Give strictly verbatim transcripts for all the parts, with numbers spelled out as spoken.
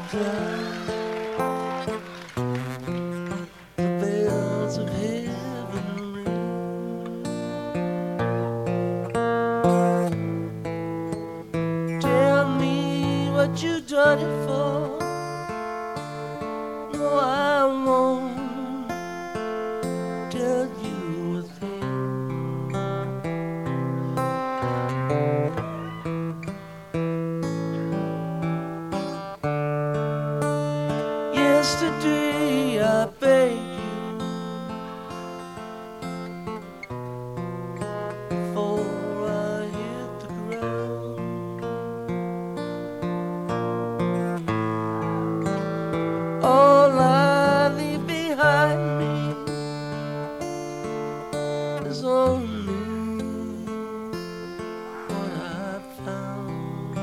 cloud. The bells of heaven ring. Tell me what you done it for. No, I won't tell you a thing. Yesterday I begged you before I hit the ground. All I leave behind me is only what I found.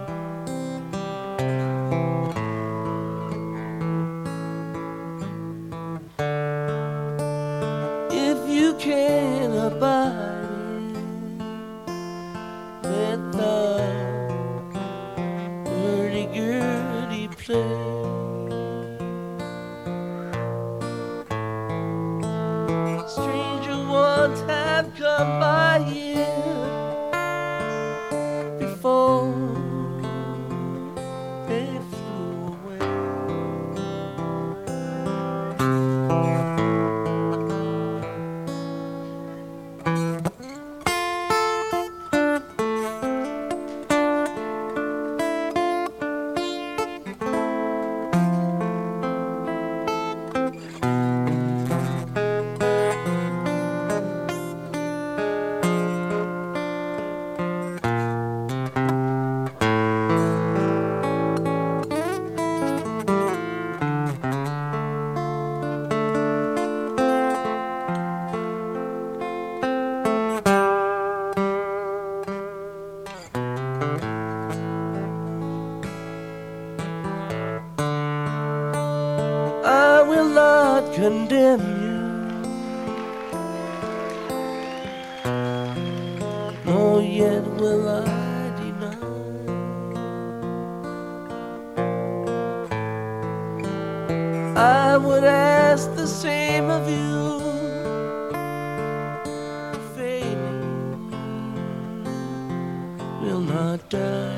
If you can't abide it, let the hurdy-gurdy play. Stranger ones have come by here before they flew away. I will not condemn you, nor yet will I deny. I would ask the same of you, fading will not die.